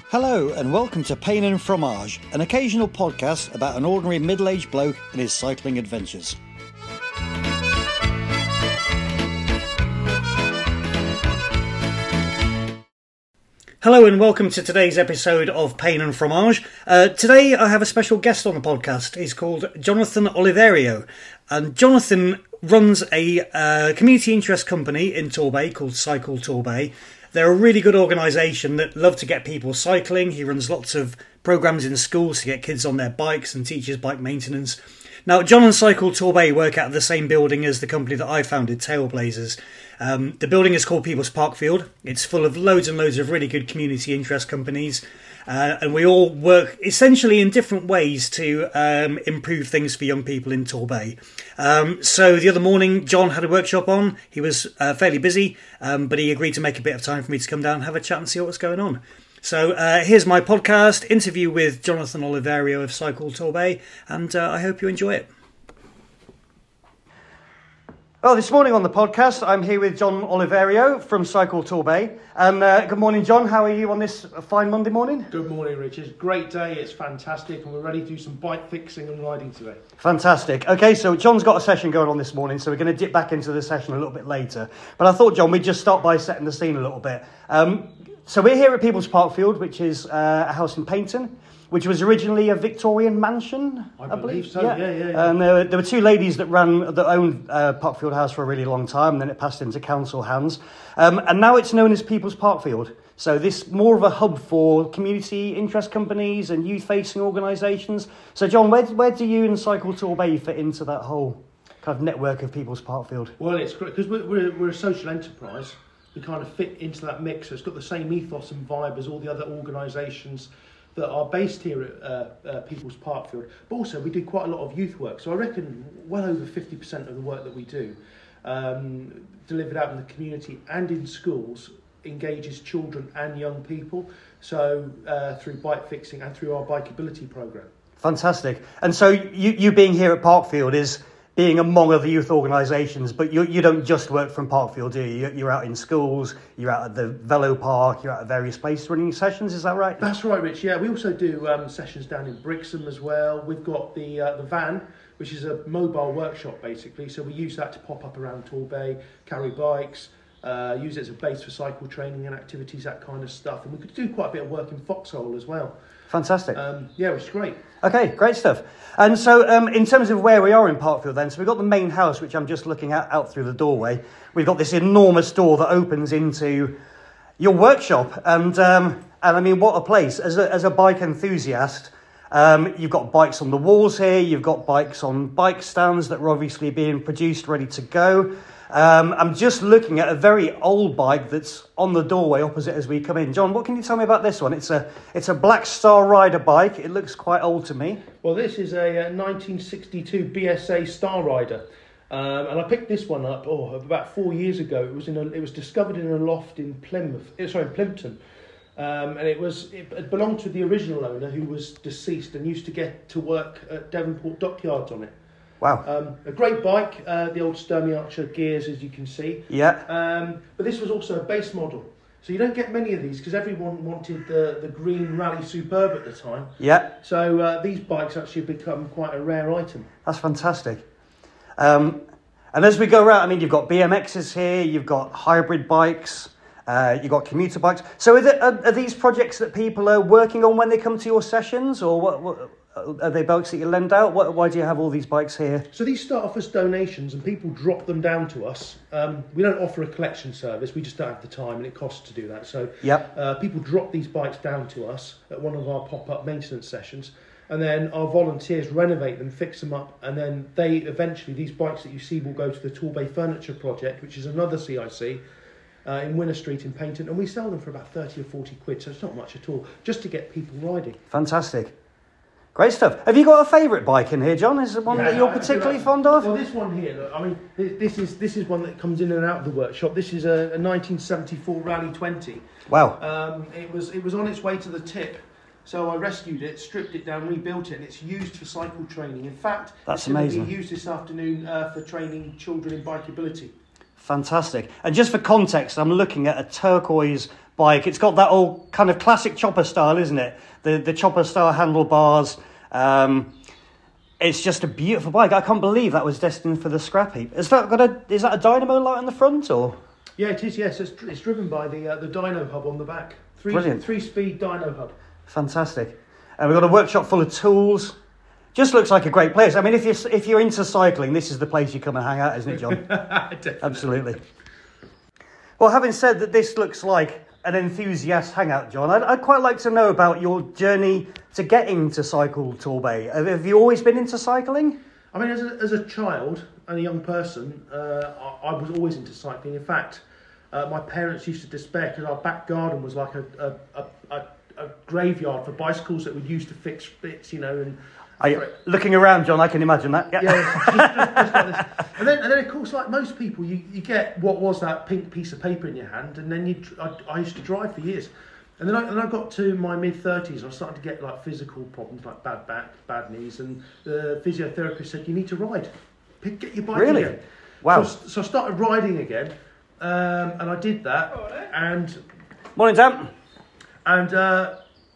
Hello and welcome to Pain and Fromage, an occasional podcast about an ordinary middle-aged bloke and his cycling adventures. Hello and welcome to today's episode of Pain and Fromage. Today I have a special guest on the podcast. He's called Jonathan Oliverio, and Jonathan runs a community interest company in Torbay called Cycle Torbay. They're a really good organisation that love to get people cycling. He runs lots of programmes in schools to get kids on their bikes and teaches bike maintenance. Now, John and Cycle Torbay work out of the same building as the company that I founded, Tailblazers. The building is called People's Parkfield. It's full of loads and loads of really good community interest companies. And we all work essentially in different ways to improve things for young people in Torbay. So the other morning, John had a workshop on. He was fairly busy, but he agreed to make a bit of time for me to come down and have a chat and see what's going on. So here's my podcast interview with Jonathan Oliverio of Cycle Torbay, and I hope you enjoy it. Well, this morning on the podcast, I'm here with John Oliverio from Cycle Torbay. And good morning, John. How are you on this fine Monday morning? Good morning, Richard. Great day. It's fantastic. And we're ready to do some bike fixing and riding today. Fantastic. Okay, so John's got a session going on this morning, so we're going to dip back into the session a little bit later. But I thought, John, we'd just start by setting the scene a little bit. So we're here at People's Parkfield, which is a house in Paignton, which was originally a Victorian mansion, I believe. So. Yeah. And there were two ladies that owned Parkfield House for a really long time, and then it passed into council hands. And now it's known as People's Parkfield. So this more of a hub for community interest companies and youth-facing organisations. So John, where do you and Cycle Torbay fit into that whole kind of network of People's Parkfield? Well, it's great because we're a social enterprise. We kind of fit into that mix. So it's got the same ethos and vibe as all the other organisations that are based here at People's Parkfield. But also we do quite a lot of youth work. So I reckon well over 50% of the work that we do, delivered out in the community and in schools, engages children and young people. So through bike fixing and through our bikeability programme. Fantastic. And so you being here at Parkfield is being among other youth organisations, but you don't just work from Parkfield, do you? You're out in schools, you're out at the Velo Park, you're out at various places running sessions, is that right? That's right, Rich. Yeah, we also do sessions down in Brixham as well. We've got the van, which is a mobile workshop basically, so we use that to pop up around Torbay, carry bikes, use it as a base for cycle training and activities, that kind of stuff. And we could do quite a bit of work in Foxhole as well. Fantastic. Yeah, which is great. Okay, great stuff. And so in terms of where we are in Parkfield then, so we've got the main house, which I'm just looking at out through the doorway. We've got this enormous door that opens into your workshop. And I mean, what a place. As a bike enthusiast, you've got bikes on the walls here, you've got bikes on bike stands that are obviously being produced, ready to go. I'm just looking at a very old bike that's on the doorway opposite as we come in. John, what can you tell me about this one? It's a Black Star Rider bike. It looks quite old to me. Well, this is a 1962 BSA Star Rider. And I picked this one up about 4 years ago. It was discovered in a loft in Plympton. And it belonged to the original owner, who was deceased and used to get to work at Devonport Dockyards on it. Wow. A great bike, the old Sturmey Archer gears, as you can see. Yeah. But this was also a base model. So you don't get many of these because everyone wanted the green Rally Superb at the time. Yeah. So these bikes actually become quite a rare item. That's fantastic. And as we go around, I mean, you've got BMXs here, you've got hybrid bikes, you've got commuter bikes. So are these projects that people are working on when they come to your sessions, or what are they bikes that you lend out? Why do you have all these bikes here? So these start off as donations and people drop them down to us. We don't offer a collection service, we just don't have the time and it costs to do that. So people drop these bikes down to us at one of our pop-up maintenance sessions, and then our volunteers renovate them, fix them up, and then these bikes that you see will go to the Torbay Furniture Project, which is another CIC in Winner Street in Paignton, and we sell them for about 30 or 40 quid, so it's not much at all, just to get people riding. Fantastic. Great stuff. Have you got a favourite bike in here, John? Is there one that you're particularly fond of? Well, this one here, look, I mean, this is one that comes in and out of the workshop. This is a 1974 Rally 20. Wow. It was on its way to the tip, so I rescued it, stripped it down, rebuilt it, and it's used for cycle training. In fact, that's it's amazing. Going to be used this afternoon for training children in bikeability. Fantastic. And just for context, I'm looking at a turquoise bike. It's got that old kind of classic chopper style, isn't it? The chopper style handlebars. It's just a beautiful bike. I can't believe that was destined for the scrap heap. Is that a dynamo light on the front, or? Yeah, it is. Yes, it's driven by the dyno hub on the back. Brilliant. 3-speed dyno hub. Fantastic. And we've got a workshop full of tools. Just looks like a great place. I mean, if you're into cycling, this is the place you come and hang out, isn't it, John? Definitely. Absolutely. Well, having said that, this looks like an enthusiast hangout, John. I'd quite like to know about your journey to getting to Cycle Torbay. Have you always been into cycling? I mean, as a child and a young person, I was always into cycling. In fact, my parents used to despair because our back garden was like a graveyard for bicycles that we'd use to fix bits, and... Looking around, John, I can imagine that. Yeah, just like this. And then, of course, like most people, you get what was that pink piece of paper in your hand, and then I used to drive for years. And then I got to my mid-30s, I started to get like physical problems, like bad back, bad knees, and the physiotherapist said, you need to ride. Get your bike again. Wow. So I started riding again, and I did that. And Morning, Dan. And...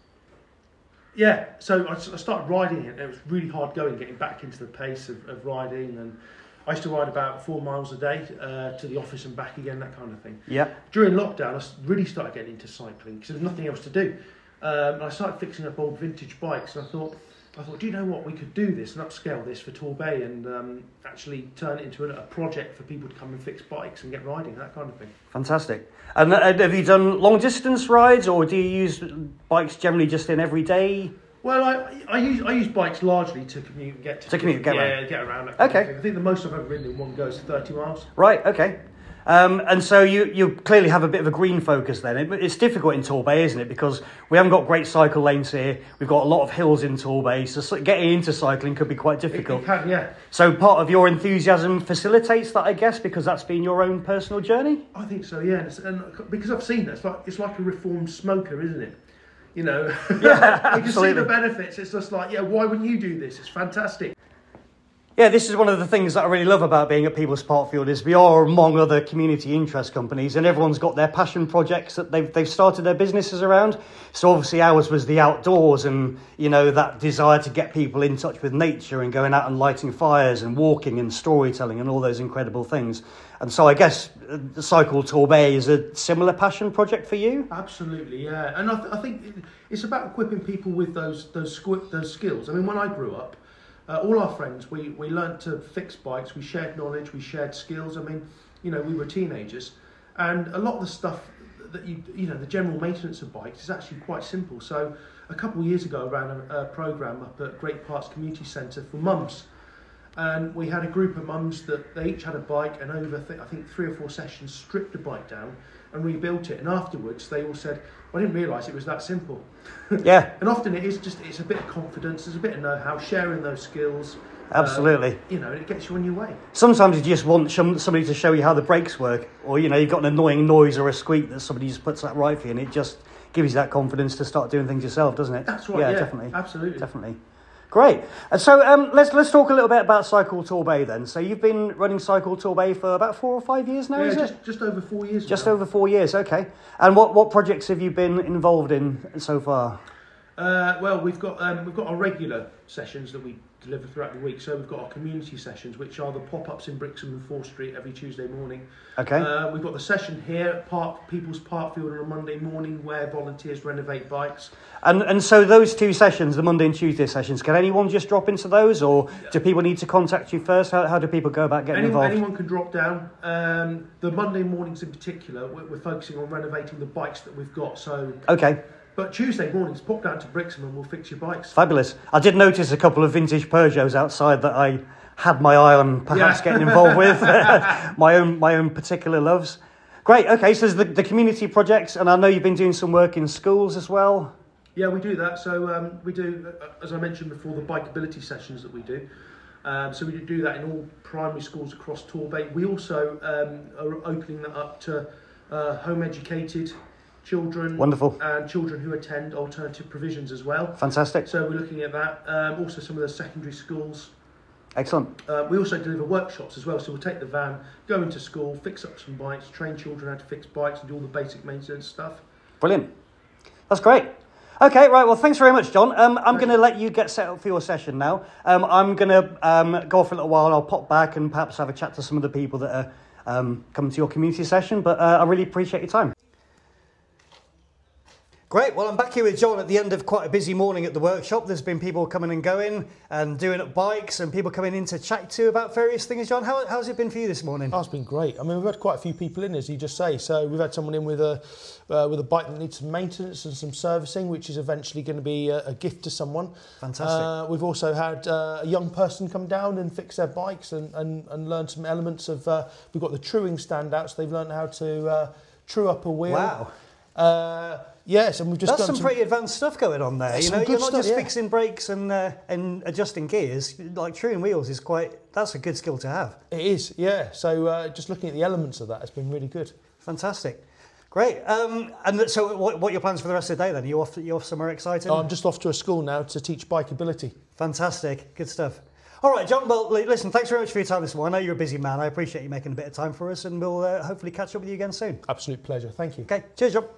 yeah, so I started riding it, and it was really hard going, getting back into the pace of riding, and I used to ride about 4 miles a day to the office and back again, that kind of thing. Yeah. During lockdown, I really started getting into cycling because there was nothing else to do. And I started fixing up old vintage bikes, and I thought, do you know what, we could do this and upscale this for Torbay and actually turn it into a project for people to come and fix bikes and get riding, that kind of thing. Fantastic. And have you done long distance rides, or do you use bikes generally just in every day? Well, I use bikes largely to commute and get around. Get around. That kind of thing. I think the most I've ever ridden in one go is 30 miles. Right. Okay. And so you clearly have a bit of a green focus then. It's difficult in Torbay, isn't it? Because we haven't got great cycle lanes here. We've got a lot of hills in Torbay, so getting into cycling could be quite difficult. It can, yeah. So part of your enthusiasm facilitates that, I guess, because that's been your own personal journey? I think so, yeah. And because I've seen that, it's like a reformed smoker, isn't it? Yeah, you can see the benefits. It's just like, why wouldn't you do this? It's fantastic. Yeah, this is one of the things that I really love about being at People's Parkfield is we are among other community interest companies, and everyone's got their passion projects that they've started their businesses around. So obviously ours was the outdoors and, that desire to get people in touch with nature and going out and lighting fires and walking and storytelling and all those incredible things. And so I guess the Cycle Torbay is a similar passion project for you? Absolutely, yeah. And I think it's about equipping people with those skills. I mean, when I grew up, all our friends, we learnt to fix bikes, we shared knowledge, we shared skills. I mean, we were teenagers, and a lot of the stuff that the general maintenance of bikes is actually quite simple. So a couple of years ago I ran a programme up at Great Parks Community Centre for mums, and we had a group of mums that they each had a bike, and over I think 3 or 4 sessions stripped the bike down and rebuilt it, and afterwards they all said, I didn't realise it was that simple. Yeah. And often it's a bit of confidence, there's a bit of know-how, sharing those skills. Absolutely. It gets you on your way. Sometimes you just want somebody to show you how the brakes work, or, you've got an annoying noise or a squeak that somebody just puts that right for you, and it just gives you that confidence to start doing things yourself, doesn't it? That's right, yeah. Definitely. Absolutely. Definitely. Great. And so let's talk a little bit about Cycle Torbay then. So you've been running Cycle Torbay for about 4 or 5 years now, is it? Just over 4 years. Just over 4 years, okay. And what projects have you been involved in so far? Well, we've got our regular sessions that we deliver throughout the week. So we've got our community sessions, which are the pop-ups in Brixham and 4th Street every Tuesday morning. Okay. We've got the session here at People's Parkfield on a Monday morning where volunteers renovate bikes. And so those 2 sessions, the Monday and Tuesday sessions, can anyone just drop into those, or do people need to contact you first? How do people go about getting involved? Anyone can drop down. The Monday mornings in particular, we're focusing on renovating the bikes that we've got. So. Okay. But Tuesday mornings, pop down to Brixham and we'll fix your bikes. Fabulous. I did notice a couple of vintage Peugeots outside that I had my eye on perhaps getting involved with. my own particular loves. Great. Okay, so there's the community projects, and I know you've been doing some work in schools as well. Yeah, we do that. So we do, as I mentioned before, the bikeability sessions that we do. So we do that in all primary schools across Torbay. We also are opening that up to home-educated children. Wonderful. And children who attend alternative provisions as well. Fantastic. So we're looking at that. Also some of the secondary schools. Excellent. We also deliver workshops as well. So we'll take the van, go into school, fix up some bikes, train children how to fix bikes and do all the basic maintenance stuff. Brilliant. That's great. Okay, right. Well, thanks very much, John. I'm going to let you get set up for your session now. I'm going to go off for a little while. I'll pop back and perhaps have a chat to some of the people that are coming to your community session. But I really appreciate your time. Great. Well, I'm back here with John at the end of quite a busy morning at the workshop. There's been people coming and going and doing up bikes and people coming in to chat to about various things. John, how's it been for you this morning? Oh, it's been great. I mean, we've had quite a few people in, as you just say. So we've had someone in with a bike that needs some maintenance and some servicing, which is eventually going to be a gift to someone. Fantastic. We've also had a young person come down and fix their bikes and learn some elements of... we've got the truing stand out, so they've learned how to true up a wheel. Wow. Yes, and we've just That's some pretty advanced stuff going on there. You know, you're not just fixing brakes and adjusting gears. Like truing wheels is that's a good skill to have. It is, yeah. So just looking at the elements of that has been really good. Fantastic. Great. And so what are your plans for the rest of the day then? Are you off somewhere exciting? I'm just off to a school now to teach bikeability. Fantastic. Good stuff. All right, John, well, listen, thanks very much for your time this morning. I know you're a busy man. I appreciate you making a bit of time for us, and we'll hopefully catch up with you again soon. Absolute pleasure. Thank you. Okay. Cheers, John.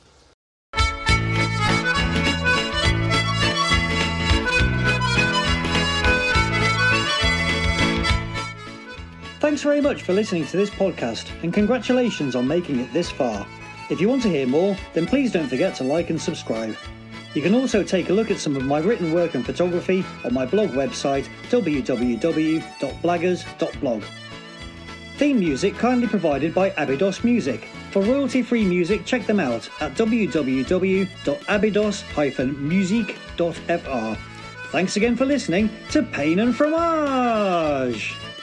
Thanks very much for listening to this podcast, and congratulations on making it this far. If you want to hear more, then please don't forget to like and subscribe. You can also take a look at some of my written work and photography on my blog website, www.blaggers.blog. Theme music kindly provided by Abydos Music. For royalty-free music, check them out at www.abydos-music.fr. Thanks again for listening to Pain and Fromage!